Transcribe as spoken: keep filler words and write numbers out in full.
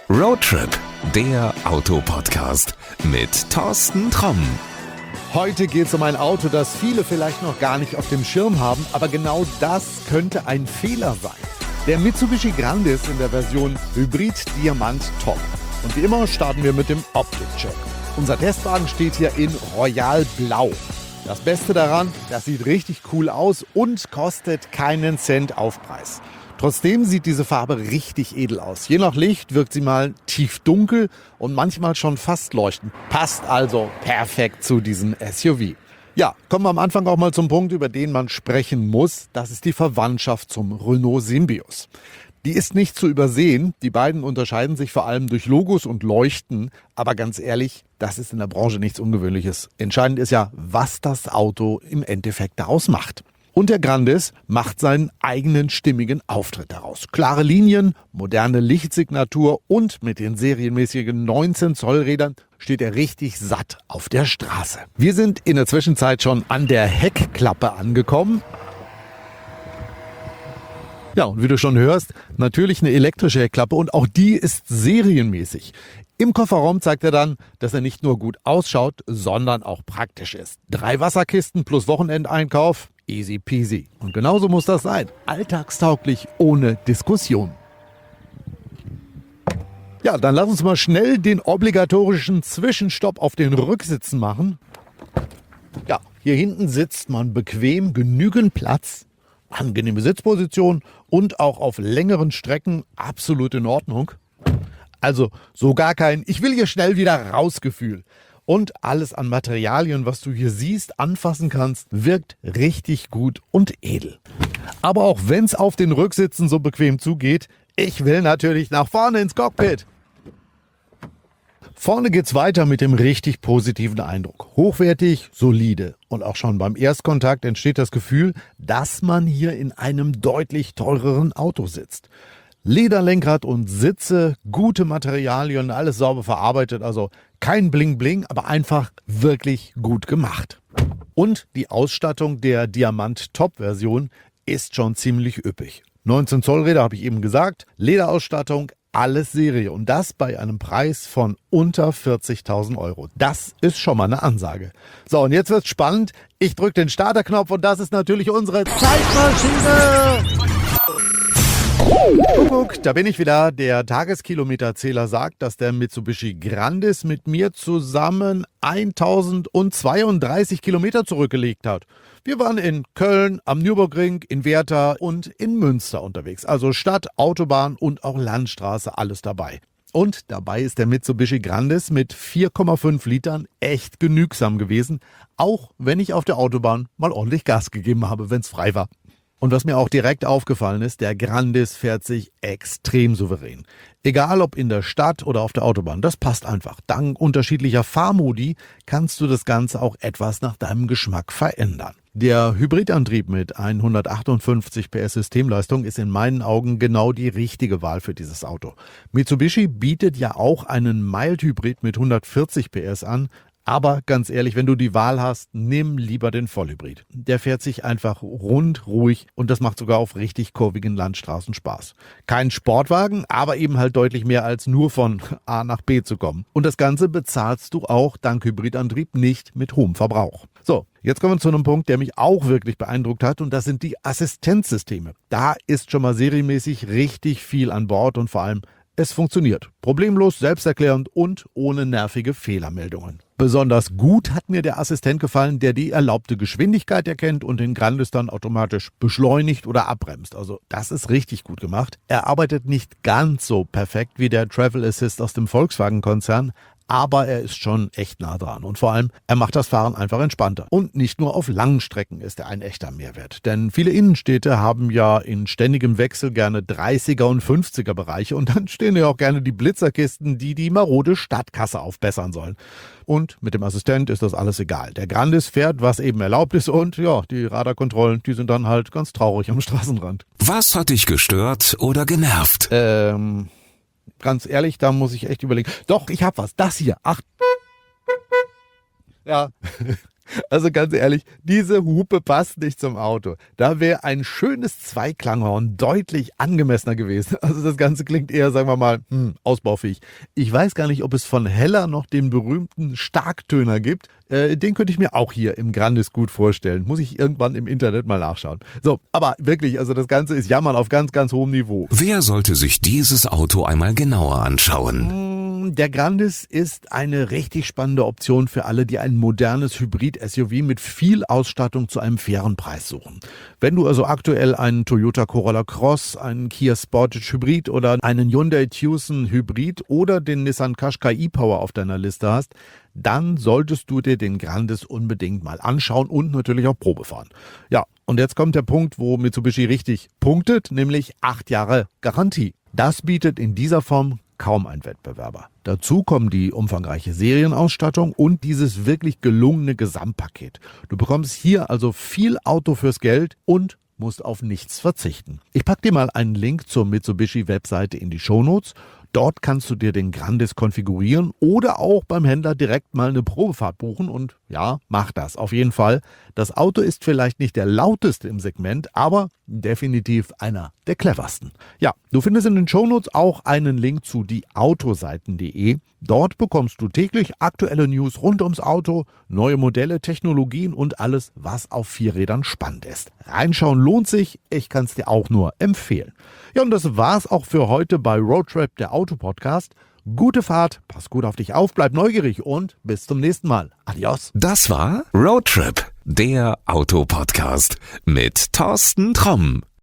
Roadtrip, der Autopodcast mit Thorsten Tromm. Heute geht es um ein Auto, das viele vielleicht noch gar nicht auf dem Schirm haben, aber genau das könnte ein Fehler sein. Der Mitsubishi Grandis in der Version Hybrid Diamant Top. Und wie immer starten wir mit dem Optik-Check. Unser Testwagen steht hier in Royal Blau. Das Beste daran, das sieht richtig cool aus und kostet keinen Cent Aufpreis. Trotzdem sieht diese Farbe richtig edel aus. Je nach Licht wirkt sie mal tiefdunkel und manchmal schon fast leuchtend. Passt also perfekt zu diesem S U V. Ja, kommen wir am Anfang auch mal zum Punkt, über den man sprechen muss. Das ist die Verwandtschaft zum Renault Symbioz. Die ist nicht zu übersehen. Die beiden unterscheiden sich vor allem durch Logos und Leuchten. Aber ganz ehrlich, das ist in der Branche nichts Ungewöhnliches. Entscheidend ist ja, was das Auto im Endeffekt daraus macht. Und der Grandis macht seinen eigenen stimmigen Auftritt daraus. Klare Linien, moderne Lichtsignatur und mit den serienmäßigen neunzehn Zoll Rädern steht er richtig satt auf der Straße. Wir sind in der Zwischenzeit schon an der Heckklappe angekommen. Ja, und wie du schon hörst, natürlich eine elektrische Heckklappe und auch die ist serienmäßig. Im Kofferraum zeigt er dann, dass er nicht nur gut ausschaut, sondern auch praktisch ist. Drei Wasserkisten plus Wochenendeinkauf, easy peasy. Und genauso muss das sein. Alltagstauglich, ohne Diskussion. Ja, dann lass uns mal schnell den obligatorischen Zwischenstopp auf den Rücksitzen machen. Ja, hier hinten sitzt man bequem, genügend Platz, angenehme Sitzposition und auch auf längeren Strecken absolut in Ordnung. Also so gar kein "Ich will hier schnell wieder raus" Gefühl. Und alles an Materialien, was du hier siehst, anfassen kannst, wirkt richtig gut und edel. Aber auch wenn es auf den Rücksitzen so bequem zugeht, ich will natürlich nach vorne ins Cockpit. Vorne geht's weiter mit dem richtig positiven Eindruck. Hochwertig, solide. Und auch schon beim Erstkontakt entsteht das Gefühl, dass man hier in einem deutlich teureren Auto sitzt. Lederlenkrad und Sitze, gute Materialien, alles sauber verarbeitet, also kein Bling-Bling, aber einfach wirklich gut gemacht. Und die Ausstattung der Diamant-Top-Version ist schon ziemlich üppig. neunzehn Zoll Räder habe ich eben gesagt, Lederausstattung, alles Serie und das bei einem Preis von unter vierzigtausend Euro. Das ist schon mal eine Ansage. So, und jetzt wird's spannend. Ich drücke den Starterknopf und das ist natürlich unsere Zeitmaschine. Kuckuck, da bin ich wieder. Der Tageskilometerzähler sagt, dass der Mitsubishi Grandis mit mir zusammen eintausendzweiunddreißig Kilometer zurückgelegt hat. Wir waren in Köln, am Nürburgring, in Werther und in Münster unterwegs. Also Stadt, Autobahn und auch Landstraße, alles dabei. Und dabei ist der Mitsubishi Grandis mit vier Komma fünf Litern echt genügsam gewesen, auch wenn ich auf der Autobahn mal ordentlich Gas gegeben habe, wenn es frei war. Und was mir auch direkt aufgefallen ist, der Grandis fährt sich extrem souverän. Egal ob in der Stadt oder auf der Autobahn, das passt einfach. Dank unterschiedlicher Fahrmodi kannst du das Ganze auch etwas nach deinem Geschmack verändern. Der Hybridantrieb mit hundertachtundfünfzig P S Systemleistung ist in meinen Augen genau die richtige Wahl für dieses Auto. Mitsubishi bietet ja auch einen Mild-Hybrid mit hundertvierzig P S an. Aber ganz ehrlich, wenn du die Wahl hast, nimm lieber den Vollhybrid. Der fährt sich einfach rund, ruhig und das macht sogar auf richtig kurvigen Landstraßen Spaß. Kein Sportwagen, aber eben halt deutlich mehr als nur von A nach B zu kommen. Und das Ganze bezahlst du auch dank Hybridantrieb nicht mit hohem Verbrauch. So, jetzt kommen wir zu einem Punkt, der mich auch wirklich beeindruckt hat und das sind die Assistenzsysteme. Da ist schon mal serienmäßig richtig viel an Bord und vor allem es funktioniert. Problemlos, selbsterklärend und ohne nervige Fehlermeldungen. Besonders gut hat mir der Assistent gefallen, der die erlaubte Geschwindigkeit erkennt und den Grandis dann automatisch beschleunigt oder abbremst. Also das ist richtig gut gemacht. Er arbeitet nicht ganz so perfekt wie der Travel Assist aus dem Volkswagen-Konzern, aber er ist schon echt nah dran. Und vor allem, er macht das Fahren einfach entspannter. Und nicht nur auf langen Strecken ist er ein echter Mehrwert. Denn viele Innenstädte haben ja in ständigem Wechsel gerne dreißiger und fünfziger Bereiche. Und dann stehen ja auch gerne die Blitzerkisten, die die marode Stadtkasse aufbessern sollen. Und mit dem Assistent ist das alles egal. Der Grandis fährt, was eben erlaubt ist. Und ja, die Radarkontrollen, die sind dann halt ganz traurig am Straßenrand. Was hat dich gestört oder genervt? Ähm... Ganz ehrlich, da muss ich echt überlegen. Doch, ich hab was. Das hier. Ach. Ja, Also ganz ehrlich, diese Hupe passt nicht zum Auto. Da wäre ein schönes Zweiklanghorn deutlich angemessener gewesen. Also das Ganze klingt eher, sagen wir mal, hm, ausbaufähig. Ich weiß gar nicht, ob es von Hella noch den berühmten Starktöner gibt. Äh, den könnte ich mir auch hier im Grandis gut vorstellen. Muss ich irgendwann im Internet mal nachschauen. So, aber wirklich, also das Ganze ist Jammern auf ganz, ganz hohem Niveau. Wer sollte sich dieses Auto einmal genauer anschauen? Der Grandis ist eine richtig spannende Option für alle, die ein modernes Hybrid-S U V mit viel Ausstattung zu einem fairen Preis suchen. Wenn du also aktuell einen Toyota Corolla Cross, einen Kia Sportage Hybrid oder einen Hyundai Tucson Hybrid oder den Nissan Qashqai e-Power auf deiner Liste hast, dann solltest du dir den Grandis unbedingt mal anschauen und natürlich auch Probe fahren. Ja, und jetzt kommt der Punkt, wo Mitsubishi richtig punktet, nämlich acht Jahre Garantie. Das bietet in dieser Form kaum ein Wettbewerber. Dazu kommen die umfangreiche Serienausstattung und dieses wirklich gelungene Gesamtpaket. Du bekommst hier also viel Auto fürs Geld und musst auf nichts verzichten. Ich packe dir mal einen Link zur Mitsubishi-Webseite in die Shownotes. Dort kannst du dir den Grandis konfigurieren oder auch beim Händler direkt mal eine Probefahrt buchen und ja, mach das auf jeden Fall. Das Auto ist vielleicht nicht der lauteste im Segment, aber definitiv einer der cleversten. Ja, du findest in den Shownotes auch einen Link zu die autoseiten punkt de. Dort bekommst du täglich aktuelle News rund ums Auto, neue Modelle, Technologien und alles, was auf Vierrädern spannend ist. Reinschauen lohnt sich, ich kann es dir auch nur empfehlen. Ja, und das war's auch für heute bei Roadtrip, der Autopodcast. Gute Fahrt, pass gut auf dich auf, bleib neugierig und bis zum nächsten Mal. Adios. Das war Roadtrip, der Autopodcast mit Thorsten Tromm.